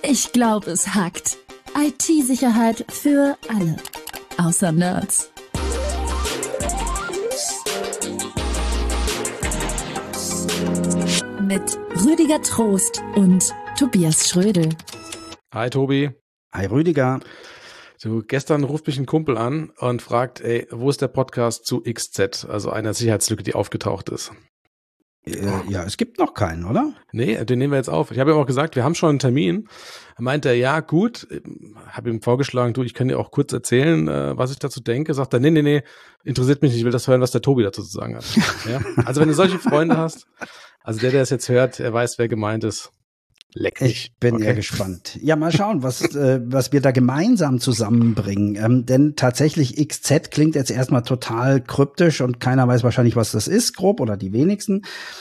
Ich glaube, es hackt. IT-Sicherheit für alle. Außer Nerds. Mit Rüdiger Trost und Tobias Schrödel. Hi Tobi. Hi Rüdiger. So, gestern ruft mich ein Kumpel an und fragt, wo ist der Podcast zu XZ, also einer Sicherheitslücke, die aufgetaucht ist. Ja, es gibt noch keinen, oder? Nee, den nehmen wir jetzt auf. Ich habe ihm auch gesagt, wir haben schon einen Termin. Er meinte, ja gut, habe ihm vorgeschlagen, du, ich kann dir auch kurz erzählen, was ich dazu denke. Sagt er, nee, interessiert mich nicht, ich will das hören, was der Tobi dazu zu sagen hat. Ja? Also wenn du solche Freunde hast, also der es jetzt hört, er weiß, wer gemeint ist. Leck mich. Ich bin ja gespannt. Ja, mal schauen, was wir da gemeinsam zusammenbringen. Denn tatsächlich XZ klingt jetzt erstmal total kryptisch und keiner weiß wahrscheinlich, was das ist, grob, oder die wenigsten.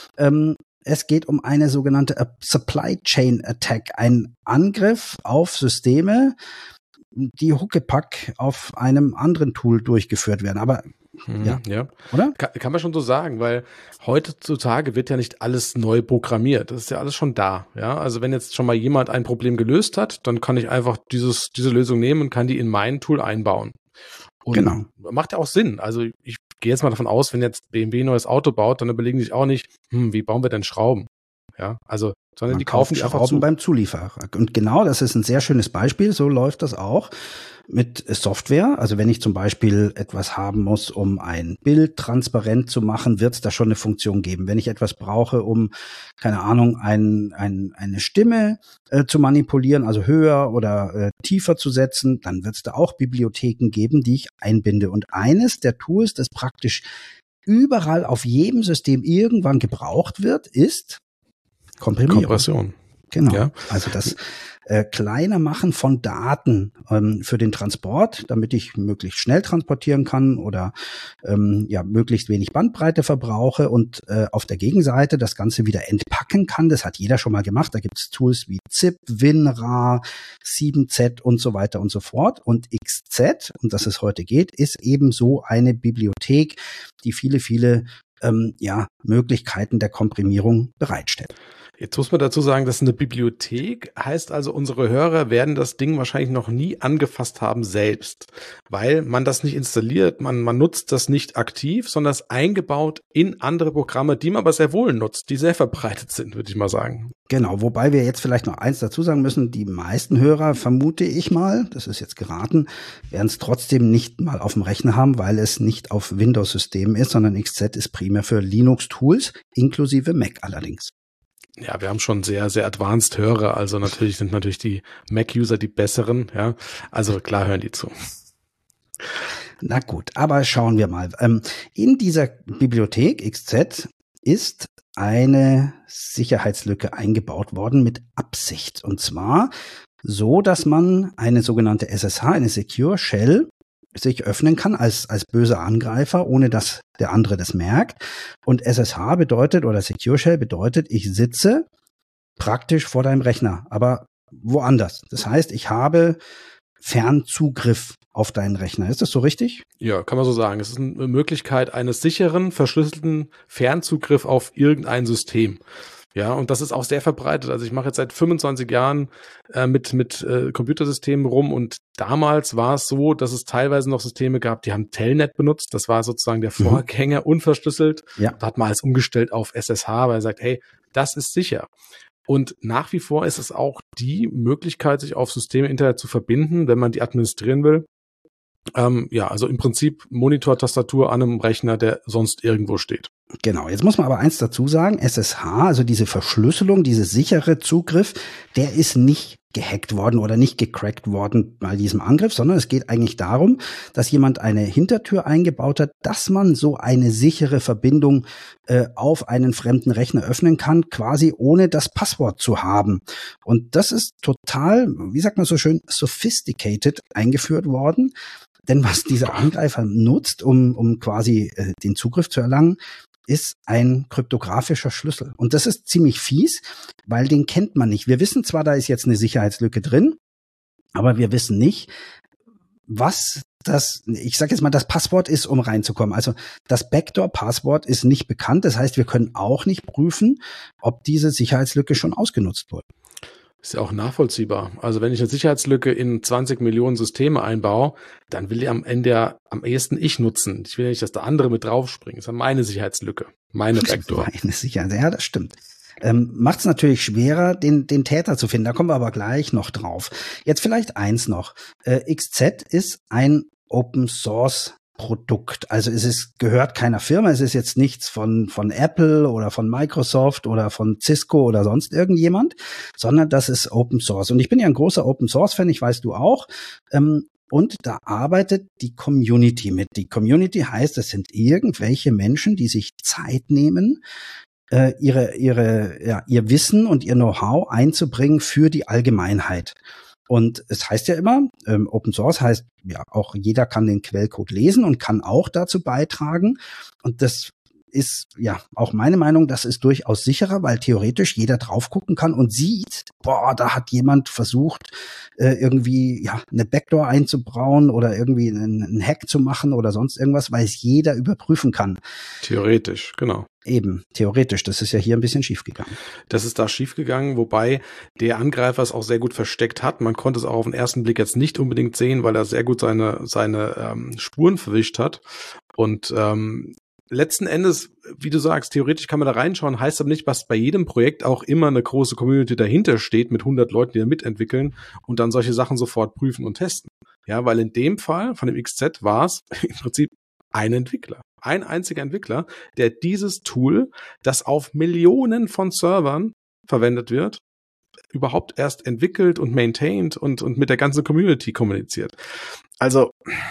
Es geht um eine sogenannte Supply Chain Attack, ein Angriff auf Systeme, die huckepack auf einem anderen Tool durchgeführt werden. Aber ja. Oder? Kann man schon so sagen, weil heutzutage wird ja nicht alles neu programmiert. Das ist ja alles schon da. Ja, also wenn jetzt schon mal jemand ein Problem gelöst hat, dann kann ich einfach diese Lösung nehmen und kann die in mein Tool einbauen. Und genau. Macht ja auch Sinn. Also ich gehe jetzt mal davon aus, wenn jetzt BMW ein neues Auto baut, dann überlegen die sich auch nicht, wie bauen wir denn Schrauben? Ja, also, sondern die kaufen die einfach Schrauben beim Zulieferer. Und genau, das ist ein sehr schönes Beispiel. So läuft das auch mit Software. Also wenn ich zum Beispiel etwas haben muss, um ein Bild transparent zu machen, wird es da schon eine Funktion geben. Wenn ich etwas brauche, um, keine Ahnung, eine Stimme zu manipulieren, also höher oder tiefer zu setzen, dann wird es da auch Bibliotheken geben, die ich einbinde. Und eines der Tools, das praktisch überall auf jedem System irgendwann gebraucht wird, ist Kompression. Genau. Ja. Also das kleiner Machen von Daten für den Transport, damit ich möglichst schnell transportieren kann oder möglichst wenig Bandbreite verbrauche und auf der Gegenseite das Ganze wieder entpacken kann. Das hat jeder schon mal gemacht. Da gibt es Tools wie ZIP, WinRAR, 7Z und so weiter und so fort. Und XZ, um das es heute geht, ist eben so eine Bibliothek, die viele Möglichkeiten der Komprimierung bereitstellt. Jetzt muss man dazu sagen, das ist eine Bibliothek, heißt also, unsere Hörer werden das Ding wahrscheinlich noch nie angefasst haben selbst, weil man das nicht installiert, man nutzt das nicht aktiv, sondern es ist eingebaut in andere Programme, die man aber sehr wohl nutzt, die sehr verbreitet sind, würde ich mal sagen. Genau, wobei wir jetzt vielleicht noch eins dazu sagen müssen, die meisten Hörer, vermute ich mal, das ist jetzt geraten, werden es trotzdem nicht mal auf dem Rechner haben, weil es nicht auf Windows-Systemen ist, sondern XZ ist primär für Linux-Tools, inklusive Mac allerdings. Ja, wir haben schon sehr, sehr advanced Hörer, also sind natürlich die Mac-User die besseren, ja, also klar hören die zu. Na gut, aber schauen wir mal. In dieser Bibliothek XZ ist eine Sicherheitslücke eingebaut worden mit Absicht. Und zwar so, dass man eine sogenannte SSH, eine Secure Shell, sich öffnen kann als böser Angreifer, ohne dass der andere das merkt. Und SSH bedeutet, oder Secure Shell bedeutet, ich sitze praktisch vor deinem Rechner, aber woanders. Das heißt, ich habe Fernzugriff auf deinen Rechner. Ist das so richtig? Ja, kann man so sagen. Es ist eine Möglichkeit eines sicheren, verschlüsselten Fernzugriff auf irgendein System. Ja, und das ist auch sehr verbreitet. Also ich mache jetzt seit 25 Jahren mit Computersystemen rum und damals war es so, dass es teilweise noch Systeme gab, die haben Telnet benutzt. Das war sozusagen der Vorgänger, unverschlüsselt. Ja. Da hat man alles umgestellt auf SSH, weil er sagt, hey, das ist sicher. Und nach wie vor ist es auch die Möglichkeit, sich auf Systeme im Internet zu verbinden, wenn man die administrieren will. Also im Prinzip Monitor-Tastatur an einem Rechner, der sonst irgendwo steht. Genau, jetzt muss man aber eins dazu sagen, SSH, also diese Verschlüsselung, diese sichere Zugriff, der ist nicht gehackt worden oder nicht gecrackt worden bei diesem Angriff, sondern es geht eigentlich darum, dass jemand eine Hintertür eingebaut hat, dass man so eine sichere Verbindung auf einen fremden Rechner öffnen kann, quasi ohne das Passwort zu haben. Und das ist total, wie sagt man so schön, sophisticated eingeführt worden. Denn was dieser Angreifer nutzt, um quasi den Zugriff zu erlangen, ist ein kryptografischer Schlüssel. Und das ist ziemlich fies, weil den kennt man nicht. Wir wissen zwar, da ist jetzt eine Sicherheitslücke drin, aber wir wissen nicht, was das Passwort ist, um reinzukommen. Also das Backdoor-Passwort ist nicht bekannt. Das heißt, wir können auch nicht prüfen, ob diese Sicherheitslücke schon ausgenutzt wurde. Ist ja auch nachvollziehbar. Also wenn ich eine Sicherheitslücke in 20 Millionen Systeme einbaue, dann will ich am Ende ja am ehesten ich nutzen. Ich will ja nicht, dass der andere mit draufspringt. Das ist ja meine Sicherheitslücke, meine Backdoor. Meine Sicherheit, ja, das stimmt. Macht es natürlich schwerer, den Täter zu finden. Da kommen wir aber gleich noch drauf. Jetzt vielleicht eins noch. XZ ist ein Open-Source-Produkt. Also gehört keiner Firma. Es ist jetzt nichts von Apple oder von Microsoft oder von Cisco oder sonst irgendjemand, sondern das ist Open Source. Und ich bin ja ein großer Open Source-Fan, ich weiß, du auch. Und da arbeitet die Community mit. Die Community heißt, es sind irgendwelche Menschen, die sich Zeit nehmen, ihr Wissen und ihr Know-how einzubringen für die Allgemeinheit. Und es heißt ja immer, Open Source heißt, ja, auch jeder kann den Quellcode lesen und kann auch dazu beitragen. Und das ist ja auch meine Meinung, das ist durchaus sicherer, weil theoretisch jeder drauf gucken kann und sieht, da hat jemand versucht, irgendwie ja eine Backdoor einzubauen oder irgendwie einen Hack zu machen oder sonst irgendwas, weil es jeder überprüfen kann. Theoretisch, genau. Eben, theoretisch. Das ist ja hier ein bisschen schiefgegangen. Das ist da schiefgegangen, wobei der Angreifer es auch sehr gut versteckt hat. Man konnte es auch auf den ersten Blick jetzt nicht unbedingt sehen, weil er sehr gut seine Spuren verwischt hat. Und letzten Endes, wie du sagst, theoretisch kann man da reinschauen, heißt aber nicht, dass bei jedem Projekt auch immer eine große Community dahinter steht mit 100 Leuten, die da mitentwickeln und dann solche Sachen sofort prüfen und testen. Ja, weil in dem Fall von dem XZ war es im Prinzip ein Entwickler. Ein einziger Entwickler, der dieses Tool, das auf Millionen von Servern verwendet wird, überhaupt erst entwickelt und maintained und mit der ganzen Community kommuniziert. Also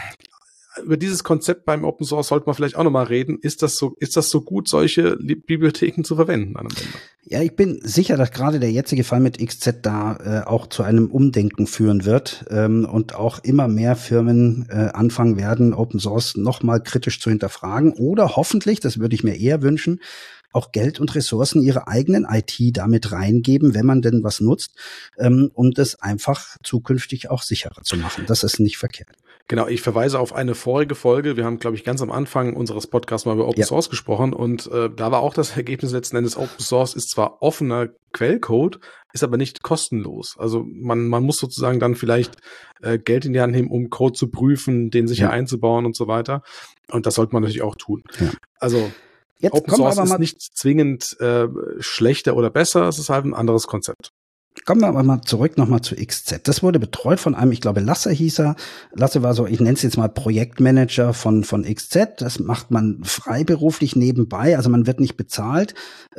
über dieses Konzept beim Open Source sollte man vielleicht auch nochmal reden. Ist das so gut, solche Bibliotheken zu verwenden an einem Ende? Ja, ich bin sicher, dass gerade der jetzige Fall mit XZ da auch zu einem Umdenken führen wird und auch immer mehr Firmen anfangen werden, Open Source nochmal kritisch zu hinterfragen oder hoffentlich, das würde ich mir eher wünschen, auch Geld und Ressourcen ihre eigenen IT damit reingeben, wenn man denn was nutzt, um das einfach zukünftig auch sicherer zu machen. Das ist nicht verkehrt. Genau, ich verweise auf eine vorige Folge. Wir haben, glaube ich, ganz am Anfang unseres Podcasts mal über Open Source gesprochen und da war auch das Ergebnis letzten Endes, Open Source ist zwar offener Quellcode, ist aber nicht kostenlos. Also man muss sozusagen dann vielleicht Geld in die Hand nehmen, um Code zu prüfen, den sicher einzubauen und so weiter. Und das sollte man natürlich auch tun. Ja. Also jetzt Open Source ist nicht zwingend schlechter oder besser, es ist halt ein anderes Konzept. Kommen wir aber mal zurück nochmal zu XZ. Das wurde betreut von einem, ich glaube Lasse hieß er. Lasse war so, ich nenne es jetzt mal Projektmanager von XZ. Das macht man freiberuflich nebenbei, also man wird nicht bezahlt.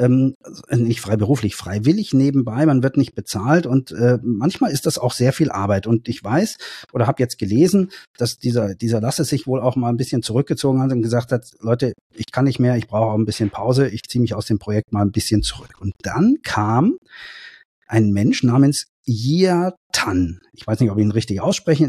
Nicht freiberuflich, freiwillig nebenbei, man wird nicht bezahlt und manchmal ist das auch sehr viel Arbeit. Und ich weiß oder habe jetzt gelesen, dass dieser Lasse sich wohl auch mal ein bisschen zurückgezogen hat und gesagt hat, Leute, ich kann nicht mehr, ich brauche auch ein bisschen Pause, ich ziehe mich aus dem Projekt mal ein bisschen zurück. Und dann kam ein Mensch namens Jia Tan. Ich weiß nicht, ob ich ihn richtig ausspreche.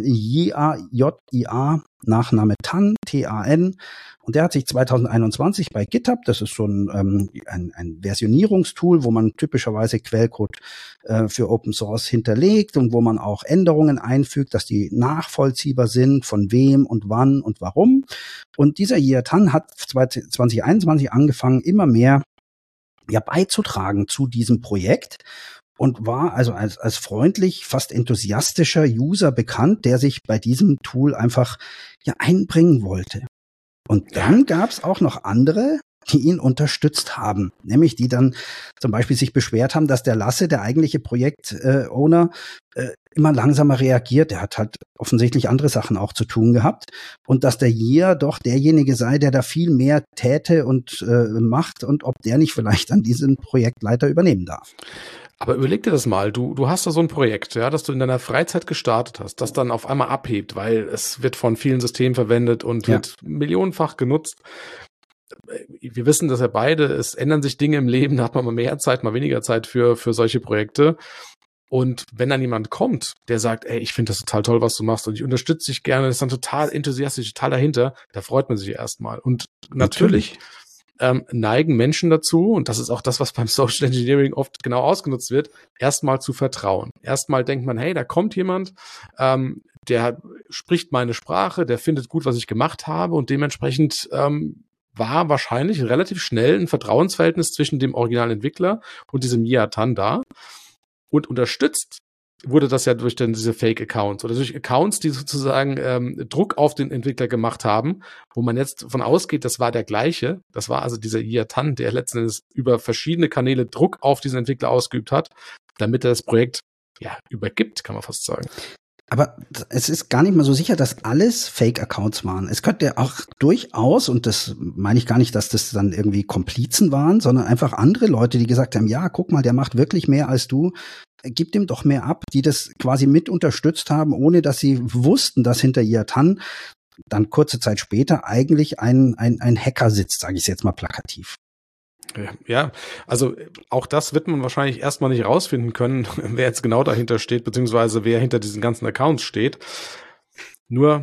Jia, Nachname Tan, T-A-N. Und der hat sich 2021 bei GitHub, das ist so ein Versionierungstool, wo man typischerweise Quellcode für Open Source hinterlegt und wo man auch Änderungen einfügt, dass die nachvollziehbar sind, von wem und wann und warum. Und dieser Jia Tan hat 2021 angefangen, immer mehr beizutragen zu diesem Projekt. Und war also als freundlich, fast enthusiastischer User bekannt, der sich bei diesem Tool einfach einbringen wollte. Und dann gab's auch noch andere, die ihn unterstützt haben, nämlich die dann zum Beispiel sich beschwert haben, dass der Lasse, der eigentliche Projekt-Owner, immer langsamer reagiert. Er hat halt offensichtlich andere Sachen auch zu tun gehabt und dass der Jia doch derjenige sei, der da viel mehr täte und macht und ob der nicht vielleicht dann diesen Projektleiter übernehmen darf. Aber überleg dir das mal, du hast da so ein Projekt, das du in deiner Freizeit gestartet hast, das dann auf einmal abhebt, weil es wird von vielen Systemen verwendet und wird millionenfach genutzt. Wir wissen das ja beide, es ändern sich Dinge im Leben, da hat man mal mehr Zeit, mal weniger Zeit für solche Projekte. Und wenn dann jemand kommt, der sagt, ey, ich finde das total toll, was du machst und ich unterstütze dich gerne, ist dann total enthusiastisch, total dahinter, da freut man sich erstmal. Und natürlich neigen Menschen dazu, und das ist auch das, was beim Social Engineering oft genau ausgenutzt wird, erstmal zu vertrauen. Erstmal denkt man, hey, da kommt jemand, der spricht meine Sprache, der findet gut, was ich gemacht habe und dementsprechend war wahrscheinlich relativ schnell ein Vertrauensverhältnis zwischen dem Originalentwickler und diesem Jia Tan da. Und unterstützt wurde das ja durch dann diese Fake-Accounts oder durch Accounts, die sozusagen Druck auf den Entwickler gemacht haben, wo man jetzt davon ausgeht, das war der gleiche. Das war also dieser Yi Tan, der letzten Endes über verschiedene Kanäle Druck auf diesen Entwickler ausgeübt hat, damit er das Projekt übergibt, kann man fast sagen. Aber es ist gar nicht mal so sicher, dass alles Fake-Accounts waren. Es könnte auch durchaus, und das meine ich gar nicht, dass das dann irgendwie Komplizen waren, sondern einfach andere Leute, die gesagt haben, ja, guck mal, der macht wirklich mehr als du, gib dem doch mehr ab, die das quasi mit unterstützt haben, ohne dass sie wussten, dass hinter Yi Tan dann kurze Zeit später eigentlich ein Hacker sitzt, sage ich es jetzt mal plakativ. Ja, also auch das wird man wahrscheinlich erstmal nicht rausfinden können, wer jetzt genau dahinter steht, beziehungsweise wer hinter diesen ganzen Accounts steht. Nur,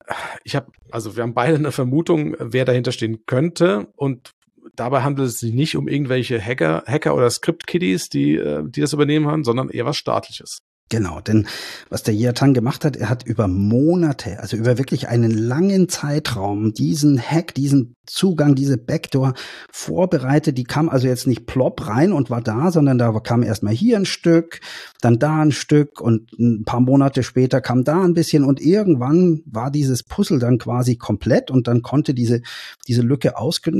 wir haben beide eine Vermutung, wer dahinter stehen könnte, und dabei handelt es sich nicht um irgendwelche Hacker oder Script-Kiddies, die das übernehmen haben, sondern eher was Staatliches. Genau, denn was der Yi Tan gemacht hat, er hat über Monate, also über wirklich einen langen Zeitraum diesen Hack, diesen Zugang, diese Backdoor vorbereitet. Die kam also jetzt nicht plopp rein und war da, sondern da kam erstmal hier ein Stück, dann da ein Stück und ein paar Monate später kam da ein bisschen und irgendwann war dieses Puzzle dann quasi komplett und dann konnte diese Lücke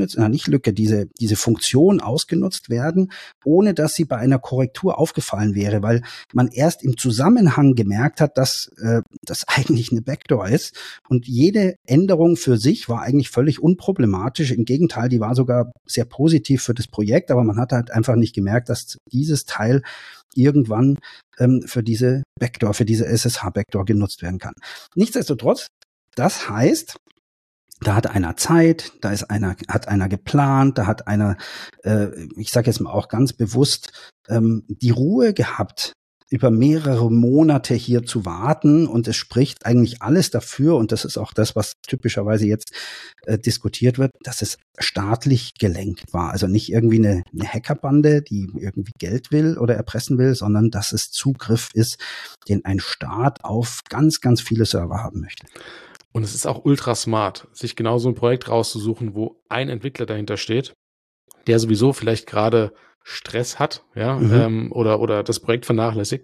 diese Funktion ausgenutzt werden, ohne dass sie bei einer Korrektur aufgefallen wäre, weil man erst im Zusammenhang gemerkt hat, dass das eigentlich eine Backdoor ist, und jede Änderung für sich war eigentlich völlig unproblematisch. Im Gegenteil, die war sogar sehr positiv für das Projekt, aber man hat halt einfach nicht gemerkt, dass dieses Teil irgendwann für diese Backdoor, für diese SSH-Backdoor genutzt werden kann. Nichtsdestotrotz, das heißt, da hat einer Zeit, hat einer geplant, da hat einer, ich sage jetzt mal auch ganz bewusst, die Ruhe gehabt, über mehrere Monate hier zu warten, und es spricht eigentlich alles dafür, und das ist auch das, was typischerweise jetzt diskutiert wird, dass es staatlich gelenkt war. Also nicht irgendwie eine Hackerbande, die irgendwie Geld will oder erpressen will, sondern dass es Zugriff ist, den ein Staat auf ganz, ganz viele Server haben möchte. Und es ist auch ultra smart, sich genau so ein Projekt rauszusuchen, wo ein Entwickler dahinter steht, der sowieso vielleicht gerade Stress hat, oder das Projekt vernachlässigt.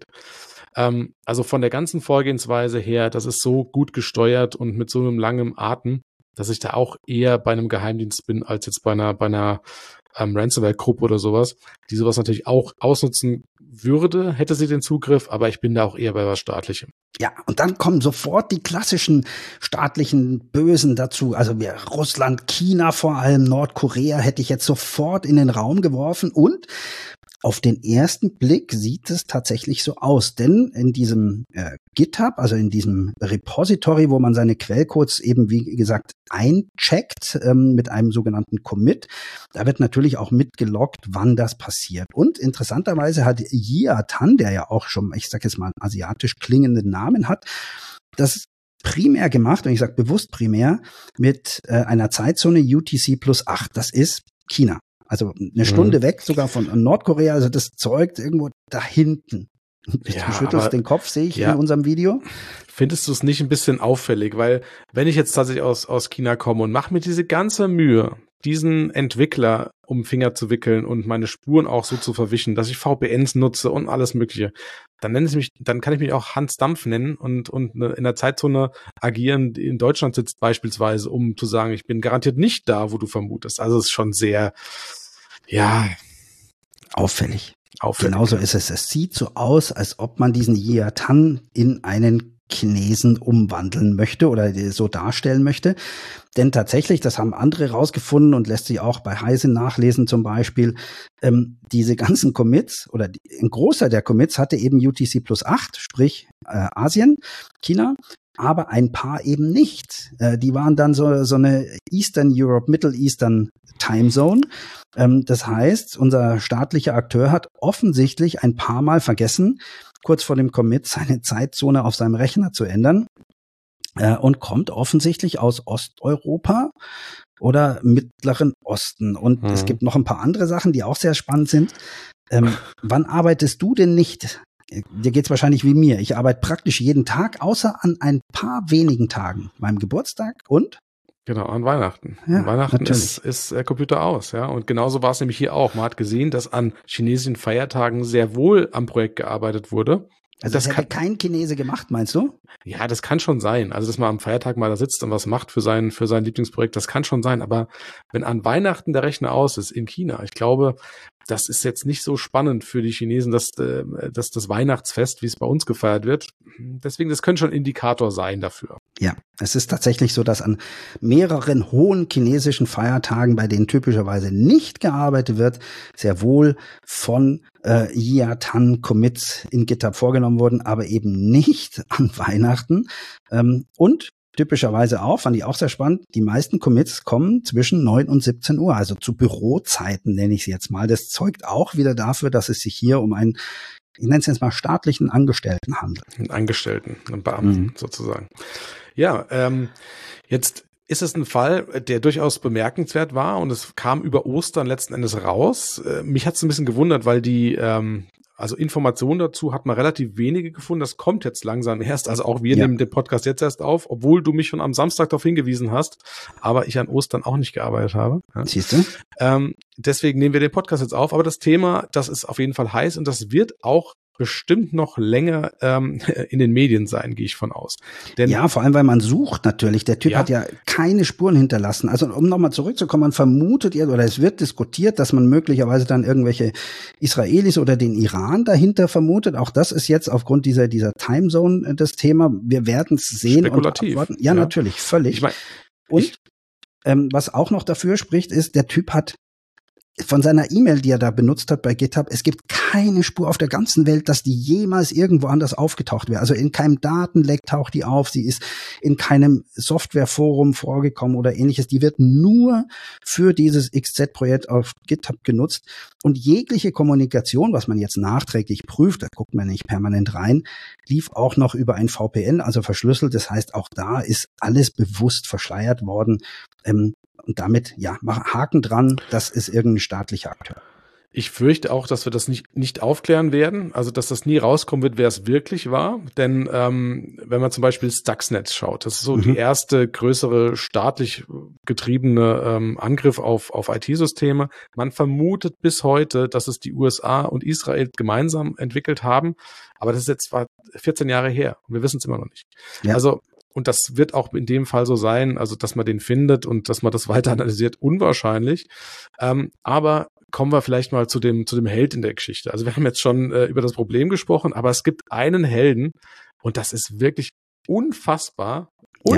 Also von der ganzen Vorgehensweise her, das ist so gut gesteuert und mit so einem langen Atem, dass ich da auch eher bei einem Geheimdienst bin, als jetzt bei einer Ransomware-Gruppe oder sowas, die sowas natürlich auch ausnutzen würde, hätte sie den Zugriff, aber ich bin da auch eher bei was Staatlichem. Ja, und dann kommen sofort die klassischen staatlichen Bösen dazu. Also Russland, China vor allem, Nordkorea hätte ich jetzt sofort in den Raum geworfen. Und auf den ersten Blick sieht es tatsächlich so aus. Denn in diesem GitHub, also in diesem Repository, wo man seine Quellcodes eben, wie gesagt, eincheckt mit einem sogenannten Commit, da wird natürlich auch mitgeloggt, wann das passiert. Und interessanterweise hat Yi Tan, der ja auch schon, ich sag jetzt mal, einen asiatisch klingenden Namen hat, das primär gemacht, und ich sage bewusst primär, mit einer Zeitzone UTC +8. Das ist China. Also eine Stunde weg sogar von Nordkorea. Also das zeugt irgendwo da hinten. Du schüttelst den Kopf, sehe ich in unserem Video. Findest du es nicht ein bisschen auffällig? Weil wenn ich jetzt tatsächlich aus China komme und mache mir diese ganze Mühe, diesen Entwickler um den Finger zu wickeln und meine Spuren auch so zu verwischen, dass ich VPNs nutze und alles Mögliche, dann kann ich mich auch Hans Dampf nennen und in der Zeitzone agieren, die in Deutschland sitzt beispielsweise, um zu sagen, ich bin garantiert nicht da, wo du vermutest. Also es ist schon sehr, auffällig. Genauso ist es. Es sieht so aus, als ob man diesen Yi Tan in einen Chinesen umwandeln möchte oder so darstellen möchte. Denn tatsächlich, das haben andere rausgefunden und lässt sich auch bei Heise nachlesen zum Beispiel, diese ganzen Commits oder ein Großteil der Commits hatte eben UTC +8, sprich Asien, China, aber ein paar eben nicht. Die waren dann so eine Eastern Europe, Middle Eastern Time Zone. Das heißt, unser staatlicher Akteur hat offensichtlich ein paar Mal vergessen, kurz vor dem Commit seine Zeitzone auf seinem Rechner zu ändern, und kommt offensichtlich aus Osteuropa oder Mittleren Osten. Und es gibt noch ein paar andere Sachen, die auch sehr spannend sind. Wann arbeitest du denn nicht? Dir geht's wahrscheinlich wie mir. Ich arbeite praktisch jeden Tag, außer an ein paar wenigen Tagen. Meinem Geburtstag und? Genau, an Weihnachten. Ja, an Weihnachten natürlich. ist der Computer aus, ja. Und genauso war es nämlich hier auch. Man hat gesehen, dass an chinesischen Feiertagen sehr wohl am Projekt gearbeitet wurde. Also Das das hätte kein Chinese gemacht, meinst du? Ja, das kann schon sein. Also, dass man am Feiertag mal da sitzt und was macht für sein Lieblingsprojekt, das kann schon sein. Aber wenn an Weihnachten der Rechner aus ist in China, ich glaube, das ist jetzt nicht so spannend für die Chinesen, dass das Weihnachtsfest, wie es bei uns gefeiert wird. Deswegen, das könnte schon ein Indikator sein dafür. Ja, es ist tatsächlich so, dass an mehreren hohen chinesischen Feiertagen, bei denen typischerweise nicht gearbeitet wird, sehr wohl von Yiatan-Commits in GitHub vorgenommen wurden, aber eben nicht an Weihnachten. Und typischerweise auch, fand ich auch sehr spannend, die meisten Commits kommen zwischen 9 und 17 Uhr, also zu Bürozeiten nenne ich es jetzt mal. Das zeugt auch wieder dafür, dass es sich hier um einen, ich nenne es jetzt mal, staatlichen Angestellten handelt. Einen Angestellten, einen Beamten sozusagen. Ja, jetzt ist es ein Fall, der durchaus bemerkenswert war und es kam über Ostern letzten Endes raus. Mich hat es ein bisschen gewundert, weil die also Informationen dazu hat man relativ wenige gefunden. Das kommt jetzt langsam erst. Also auch wir nehmen den Podcast jetzt erst auf, obwohl du mich schon am Samstag darauf hingewiesen hast, aber ich an Ostern auch nicht gearbeitet habe. Ja. Siehst du? Deswegen nehmen wir den Podcast jetzt auf. Aber das Thema, das ist auf jeden Fall heiß und das wird auch bestimmt noch länger in den Medien sein, gehe ich von aus. Denn ja, vor allem, weil man sucht natürlich. Der Typ hat ja keine Spuren hinterlassen. Also um nochmal zurückzukommen, man vermutet ja, oder es wird diskutiert, dass man möglicherweise dann irgendwelche Israelis oder den Iran dahinter vermutet. Auch das ist jetzt aufgrund dieser Timezone das Thema. Wir werden es sehen. Spekulativ. Und abwarten. Ja, natürlich, völlig. Was auch noch dafür spricht, ist, der Typ hat von seiner E-Mail, die er da benutzt hat bei GitHub, es gibt keine Spur auf der ganzen Welt, dass die jemals irgendwo anders aufgetaucht wäre. Also in keinem Datenleck taucht die auf, sie ist in keinem Softwareforum vorgekommen oder ähnliches. Die wird nur für dieses XZ-Projekt auf GitHub genutzt. Und jegliche Kommunikation, was man jetzt nachträglich prüft, da guckt man nicht permanent rein, lief auch noch über ein VPN, also verschlüsselt. Das heißt, auch da ist alles bewusst verschleiert worden. Und damit, ja, Haken dran, das ist irgendein staatlicher Akteur. Ich fürchte auch, dass wir das nicht aufklären werden, also dass das nie rauskommen wird, wer es wirklich war. Denn wenn man zum Beispiel Stuxnet schaut, das ist so die erste größere staatlich getriebene Angriff auf IT-Systeme. Man vermutet bis heute, dass es die USA und Israel gemeinsam entwickelt haben, aber das ist jetzt zwar 14 Jahre her und wir wissen es immer noch nicht. Ja. Also und das wird auch in dem Fall so sein, also dass man den findet und dass man das weiter analysiert, unwahrscheinlich. Aber kommen wir vielleicht mal zu dem Held in der Geschichte. Also wir haben jetzt schon über das Problem gesprochen, aber es gibt einen Helden und das ist wirklich unfassbar,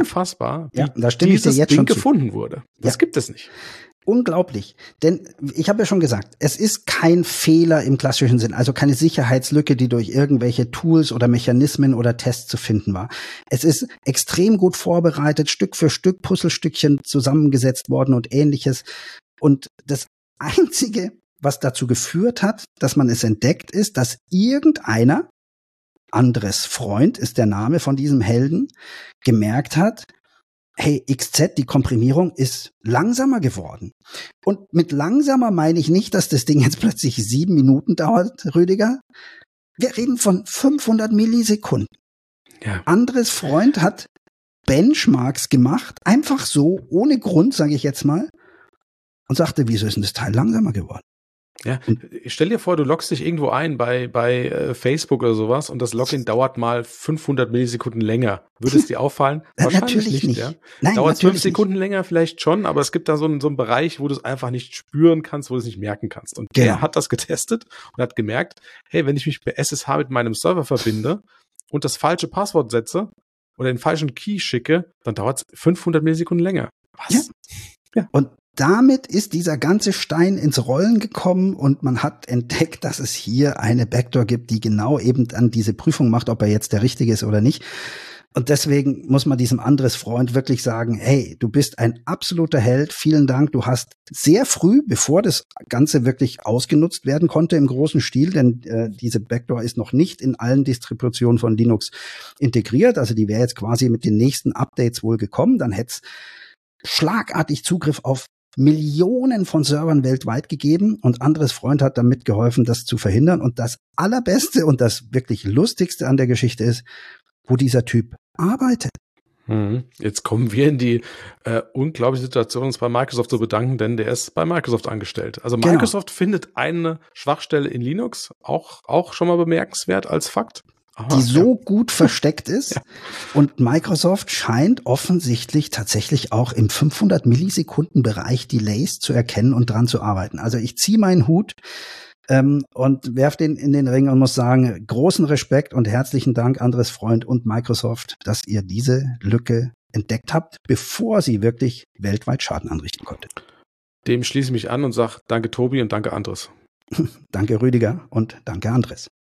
wie da stimme dieses ich dir jetzt Ding schon gefunden wurde. Das gibt es nicht. Unglaublich, denn ich habe ja schon gesagt, es ist kein Fehler im klassischen Sinn, also keine Sicherheitslücke, die durch irgendwelche Tools oder Mechanismen oder Tests zu finden war. Es ist extrem gut vorbereitet, Stück für Stück Puzzlestückchen zusammengesetzt worden und ähnliches. Und das Einzige, was dazu geführt hat, dass man es entdeckt, ist, dass irgendeiner, Andres Freund ist der Name von diesem Helden, gemerkt hat, hey, XZ, die Komprimierung ist langsamer geworden. Und mit langsamer meine ich nicht, dass das Ding jetzt plötzlich 7 Minuten dauert, Rüdiger. Wir reden von 500 Millisekunden. Ja. Andres Freund hat Benchmarks gemacht, einfach so, ohne Grund, sage ich jetzt mal, und sagte, wieso ist denn das Teil langsamer geworden? Ja, stell dir vor, du loggst dich irgendwo ein bei Facebook oder sowas und das Login dauert mal 500 Millisekunden länger. Würde es dir auffallen? Wahrscheinlich nicht. Ja? Nein, dauert 5 Sekunden länger vielleicht schon, aber es gibt da so einen Bereich, wo du es einfach nicht spüren kannst, wo du es nicht merken kannst. Und der hat das getestet und hat gemerkt, hey, wenn ich mich per SSH mit meinem Server verbinde und das falsche Passwort setze oder den falschen Key schicke, dann dauert es 500 Millisekunden länger. Was? Ja. Und damit ist dieser ganze Stein ins Rollen gekommen und man hat entdeckt, dass es hier eine Backdoor gibt, die genau eben dann diese Prüfung macht, ob er jetzt der Richtige ist oder nicht. Und deswegen muss man diesem Andres Freund wirklich sagen, hey, du bist ein absoluter Held, vielen Dank. Du hast sehr früh, bevor das Ganze wirklich ausgenutzt werden konnte im großen Stil, denn diese Backdoor ist noch nicht in allen Distributionen von Linux integriert. Also die wäre jetzt quasi mit den nächsten Updates wohl gekommen. Dann hätte es schlagartig Zugriff auf Millionen von Servern weltweit gegeben und Andres Freund hat damit geholfen, das zu verhindern. Und das Allerbeste und das wirklich Lustigste an der Geschichte ist, wo dieser Typ arbeitet. Jetzt kommen wir in die unglaubliche Situation, uns bei Microsoft zu bedanken, denn der ist bei Microsoft angestellt. Also Microsoft findet eine Schwachstelle in Linux, auch schon mal bemerkenswert als Fakt. Aha, die so gut versteckt ist. Ja. Und Microsoft scheint offensichtlich tatsächlich auch im 500 Millisekunden Bereich Delays zu erkennen und dran zu arbeiten. Also ich ziehe meinen Hut und werf den in den Ring und muss sagen, großen Respekt und herzlichen Dank, Andres Freund und Microsoft, dass ihr diese Lücke entdeckt habt, bevor sie wirklich weltweit Schaden anrichten konnte. Dem schließe ich mich an und sage danke Tobi und danke Andres. Danke Rüdiger und danke Andres.